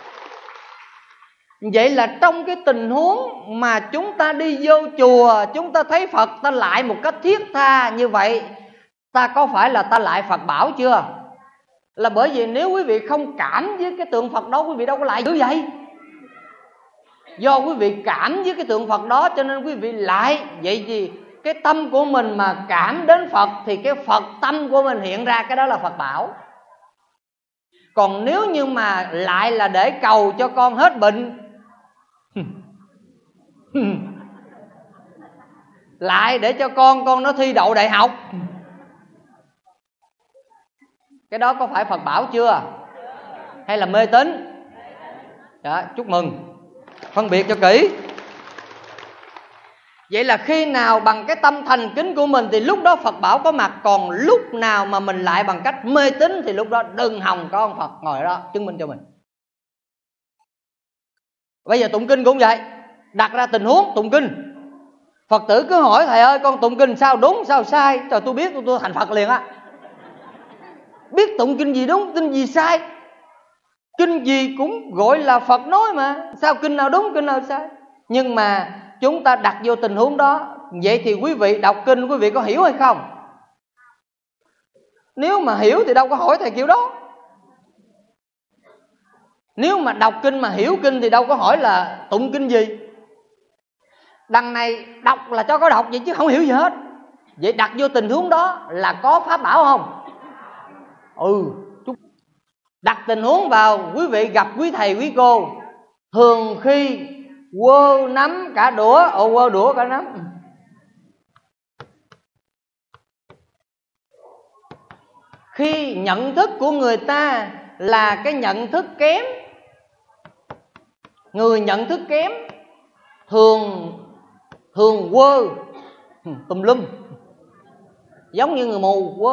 Vậy là trong cái tình huống mà chúng ta đi vô chùa, chúng ta thấy Phật ta lại một cách thiết tha như vậy, ta có phải là ta lại Phật bảo chưa? Là bởi vì nếu quý vị không cảm với cái tượng Phật đó, quý vị đâu có lại dữ vậy. Do quý vị cảm với cái tượng Phật đó cho nên quý vị lại. Vậy thì cái tâm của mình mà cảm đến Phật thì cái Phật tâm của mình hiện ra, cái đó là Phật bảo. Còn nếu như mà lại là để cầu cho con hết bệnh, lại để cho con con nó thi đậu đại học, cái đó có phải Phật bảo chưa? Hay là mê tín? Đó, chúc mừng, phân biệt cho kỹ. Vậy là khi nào bằng cái tâm thành kính của mình thì lúc đó Phật bảo có mặt. Còn lúc nào mà mình lại bằng cách mê tín thì lúc đó đừng hòng có ông Phật ngồi đó chứng minh cho mình. Bây giờ tụng kinh cũng vậy. Đặt ra tình huống tụng kinh, Phật tử cứ hỏi thầy ơi con tụng kinh sao đúng sao sai? Trời, tôi biết tôi, tôi thành Phật liền á. Biết tụng kinh gì đúng, kinh gì sai. Kinh gì cũng gọi là Phật nói mà, sao kinh nào đúng kinh nào sai? Nhưng mà chúng ta đặt vô tình huống đó. Vậy thì quý vị đọc kinh quý vị có hiểu hay không? Nếu mà hiểu thì đâu có hỏi thầy kiểu đó. Nếu mà đọc kinh mà hiểu kinh thì đâu có hỏi là tụng kinh gì. Đằng này đọc là cho có đọc vậy chứ không hiểu gì hết. Vậy đặt vô tình huống đó là có pháp bảo không? Ừ. Đặt tình huống vào, quý vị gặp quý thầy quý cô, thường khi quơ nắm cả đũa, ồ quơ đũa cả nắm. Khi nhận thức của người ta là cái nhận thức kém, người nhận thức kém thường thường quơ tùm lum, giống như người mù quơ.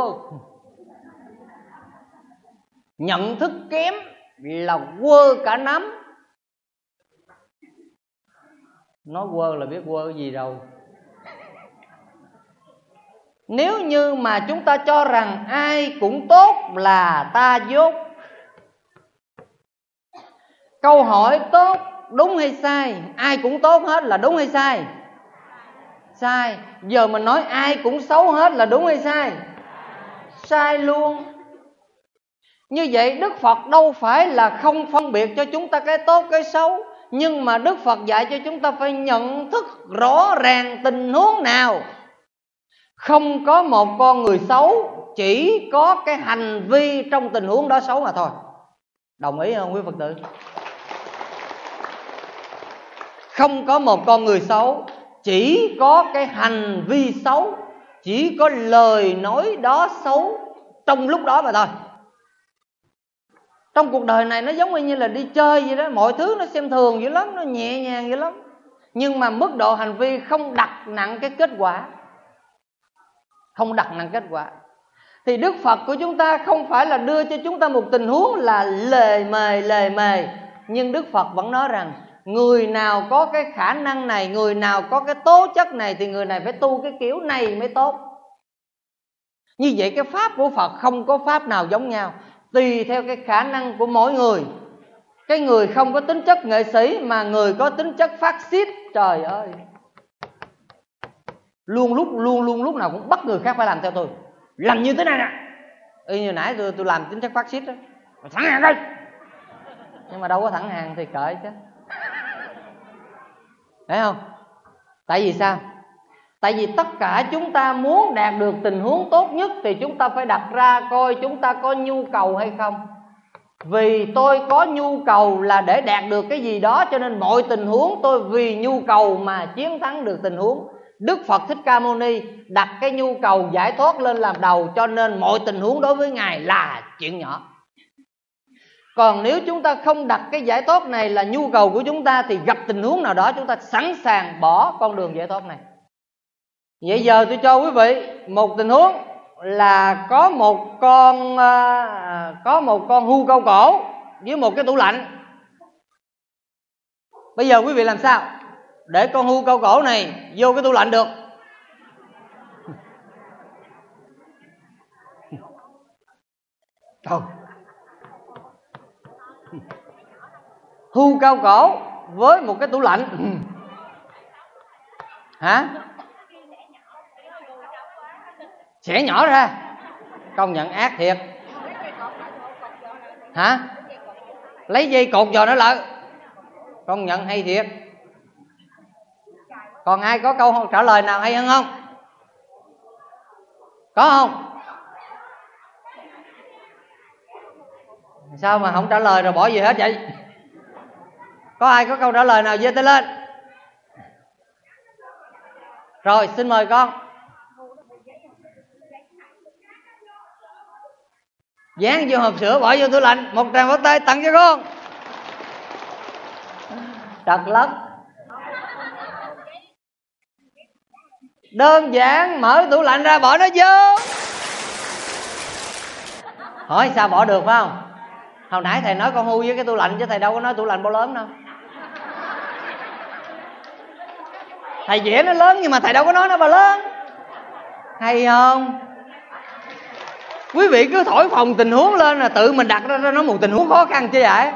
Nhận thức kém là quơ cả nắm. Nói quơ là biết quơ cái gì rồi. Nếu như mà chúng ta cho rằng ai cũng tốt là ta dốt. Câu hỏi tốt đúng hay sai? Ai cũng tốt hết là đúng hay sai? Sai. Giờ mình nói ai cũng xấu hết là đúng hay sai? Sai luôn. Như vậy Đức Phật đâu phải là không phân biệt cho chúng ta cái tốt cái xấu, nhưng mà Đức Phật dạy cho chúng ta phải nhận thức rõ ràng tình huống nào không có một con người xấu, chỉ có cái hành vi trong tình huống đó xấu mà thôi. Đồng ý không quý Phật tử? Không có một con người xấu, chỉ có cái hành vi xấu, chỉ có lời nói đó xấu trong lúc đó mà thôi. Trong cuộc đời này nó giống như là đi chơi vậy đó, mọi thứ nó xem thường dữ lắm, nó nhẹ nhàng dữ lắm. Nhưng mà mức độ hành vi không đặt nặng cái kết quả, không đặt nặng kết quả. Thì Đức Phật của chúng ta không phải là đưa cho chúng ta một tình huống là lề mề lề mề, nhưng Đức Phật vẫn nói rằng người nào có cái khả năng này, người nào có cái tố chất này thì người này phải tu cái kiểu này mới tốt. Như vậy cái pháp của Phật không có pháp nào giống nhau, tùy theo cái khả năng của mỗi người. Cái người không có tính chất nghệ sĩ mà người có tính chất phát xít, trời ơi, luôn lúc luôn luôn lúc nào cũng bắt người khác phải làm theo tôi, làm như thế này nè. Y như nãy tôi tôi làm tính chất phát xít đó, thẳng hàng đây. Nhưng mà đâu có thẳng hàng thì kệ chứ. Thấy không? Tại vì sao? Tại vì tất cả chúng ta muốn đạt được tình huống tốt nhất thì chúng ta phải đặt ra coi chúng ta có nhu cầu hay không. Vì tôi có nhu cầu là để đạt được cái gì đó, cho nên mọi tình huống tôi vì nhu cầu mà chiến thắng được tình huống. Đức Phật Thích Ca Mâu Ni đặt cái nhu cầu giải thoát lên làm đầu, cho nên mọi tình huống đối với Ngài là chuyện nhỏ. Còn nếu chúng ta không đặt cái giải thoát này là nhu cầu của chúng ta, thì gặp tình huống nào đó chúng ta sẵn sàng bỏ con đường giải thoát này. Vậy giờ tôi cho quý vị một tình huống là có một con à, có một con hươu câu cổ với một cái tủ lạnh. Bây giờ quý vị làm sao để con hươu câu cổ này vô cái tủ lạnh được? Thôi, hươu cao cổ với một cái tủ lạnh hả? Sẽ nhỏ ra. Công nhận ác thiệt. Hả? Lấy dây cột vào nó lại. Công nhận hay thiệt. Còn ai có câu trả lời nào hay hơn không? Có không? Sao mà không trả lời rồi bỏ gì hết vậy? Có ai có câu trả lời nào giơ tay lên? Rồi xin mời con. Dán vô hộp sữa bỏ vô tủ lạnh. Một tràng vỗ tay tặng cho con. Trật lắm. Đơn giản mở tủ lạnh ra bỏ nó vô. Hỏi sao bỏ được phải không? Hồi nãy thầy nói con hươu với cái tủ lạnh, chứ thầy đâu có nói tủ lạnh bao lớn đâu. Thầy vẽ nó lớn nhưng mà thầy đâu có nói nó bao lớn. Hay không? Quý vị cứ thổi phồng tình huống lên là tự mình đặt ra nó một tình huống khó khăn chứ vậy.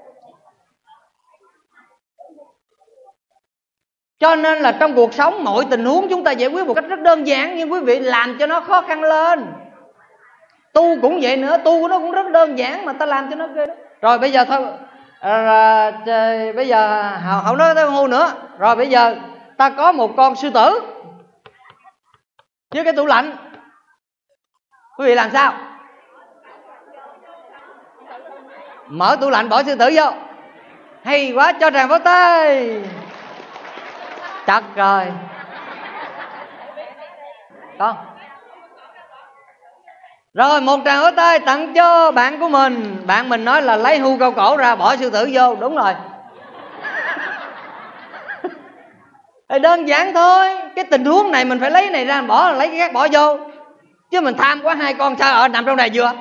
Cho nên là trong cuộc sống mọi tình huống chúng ta giải quyết một cách rất đơn giản, nhưng quý vị làm cho nó khó khăn lên. Tu cũng vậy nữa, tu của nó cũng rất đơn giản mà ta làm cho nó ghê đó. Rồi bây giờ thôi à, à, bây giờ không nói tới hươu nữa. Rồi bây giờ ta có một con sư tử với cái tủ lạnh. Quý vị làm sao? Mở tủ lạnh bỏ sư tử vô. Hay quá, cho tràng vỗ tay. Chắc rồi. Con. Rồi một tràng vỗ tay tặng cho bạn của mình. Bạn mình nói là lấy hươu câu cổ ra bỏ sư tử vô. Đúng rồi. Thì đơn giản thôi. Cái tình huống này mình phải lấy này ra bỏ, lấy cái khác bỏ vô. Chứ mình tham quá hai con sao ở nằm trong này vừa.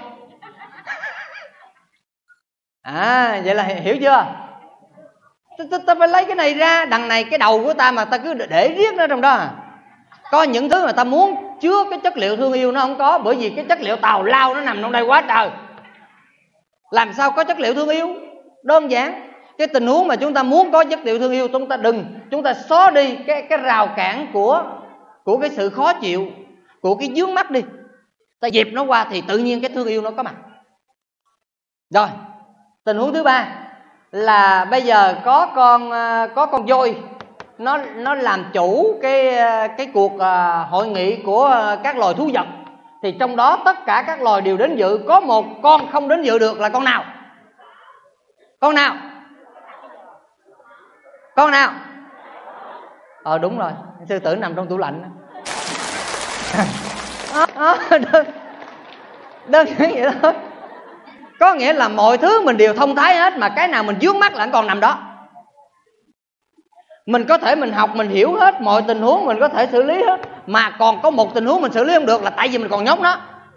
À vậy là hiểu chưa? Ta, ta phải lấy cái này ra. Đằng này cái đầu của ta mà ta cứ để riết nó trong đó à. Có những thứ mà ta muốn chứa cái chất liệu thương yêu nó không có. Bởi vì cái chất liệu tào lao nó nằm trong đây quá trời. Làm sao có chất liệu thương yêu? Đơn giản. Cái tình huống mà chúng ta muốn có chất liệu thương yêu, chúng ta đừng, chúng ta xóa đi cái, cái rào cản của, của cái sự khó chịu, của cái vướng mắc đi. Ta dẹp nó qua thì tự nhiên cái thương yêu nó có mặt. Rồi, tình huống thứ ba là bây giờ có con có con voi, nó nó làm chủ cái cái cuộc hội nghị của các loài thú vật. Thì trong đó tất cả các loài đều đến dự, có một con không đến dự được là con nào? Con nào? Con nào? Ờ đúng rồi, sư tử nằm trong tủ lạnh. à, à, đơn, đơn giản vậy thôi. Có nghĩa là mọi thứ mình đều thông thái hết, mà cái nào mình vướng mắc là còn nằm đó. Mình có thể mình học, mình hiểu hết mọi tình huống, mình có thể xử lý hết. Mà còn có một tình huống mình xử lý không được là tại vì mình còn nhốt nó.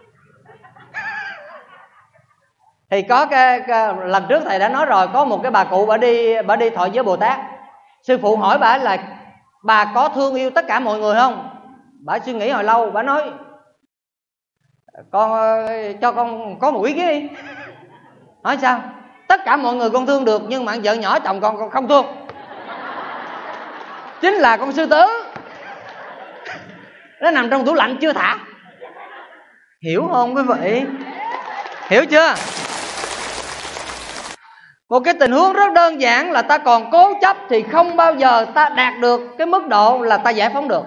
Thì có cái, cái lần trước thầy đã nói rồi, có một cái bà cụ bà đi bà đi thọ với Bồ Tát. Sư phụ hỏi bà là bà có thương yêu tất cả mọi người không? Bà suy nghĩ hồi lâu, bà nói con cho con có một ý kiến đi. Hỏi sao? Tất cả mọi người con thương được, nhưng mà vợ nhỏ chồng con con không thương. Chính là con sư tử. Nó nằm trong tủ lạnh chưa thả. Hiểu không quý vị? Hiểu chưa? Một cái tình huống rất đơn giản là ta còn cố chấp thì không bao giờ ta đạt được cái mức độ là ta giải phóng được.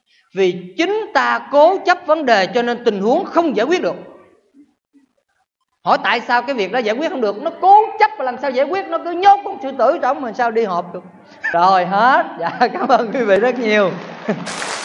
Vì chính ta cố chấp vấn đề cho nên tình huống không giải quyết được. Hỏi tại sao cái việc đó giải quyết không được, nó cố chấp mà làm sao giải quyết, nó cứ nhốt con sư tử trong mà sao đi họp được. Rồi hết. Dạ cảm ơn quý vị rất nhiều.